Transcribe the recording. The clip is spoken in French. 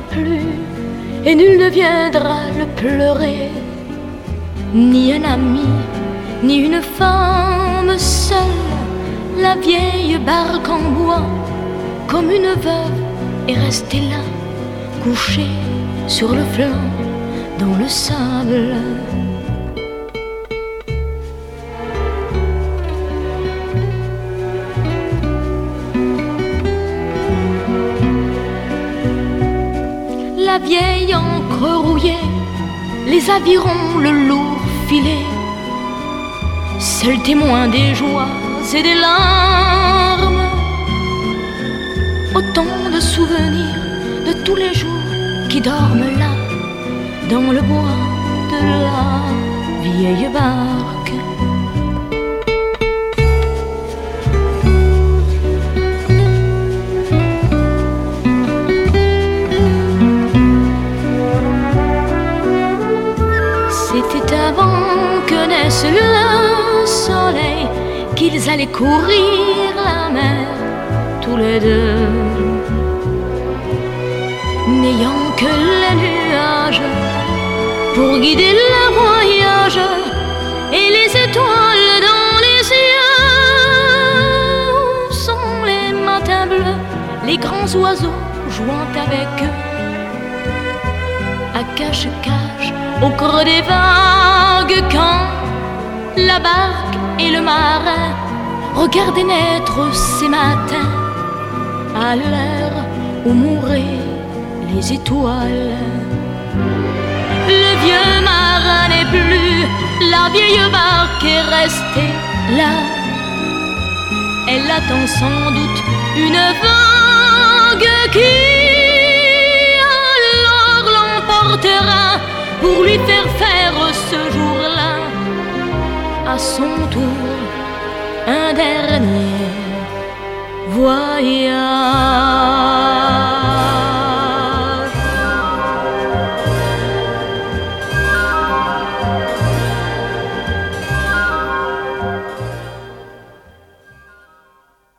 n'est plus et nul ne viendra le pleurer, ni un ami, ni une femme seule. La vieille barque en bois, comme une veuve, est restée là, couchée sur le flanc dans le sable. La vieille encre rouillée, les avirons, le lourd filet, seul témoin des joies et des larmes, autant de souvenirs de tous les jours qui dorment là, dans le bois de la vieille barque. C'était avant que naisse le soleil qu'ils allaient courir la mer tous les deux, n'ayant que les nuages pour guider leur voyage et les étoiles dans les cieux. Sont les matins bleus, les grands oiseaux jouant avec eux, à cache-cache au creux des vagues, quand la barque et le marin regardaient naître ces matins à l'heure où mouraient les étoiles. Le vieux marin n'est plus, la vieille barque est restée là. Elle attend sans doute une vague qui alors l'emportera pour lui faire faire ce jour-là à son tour un dernier voyage.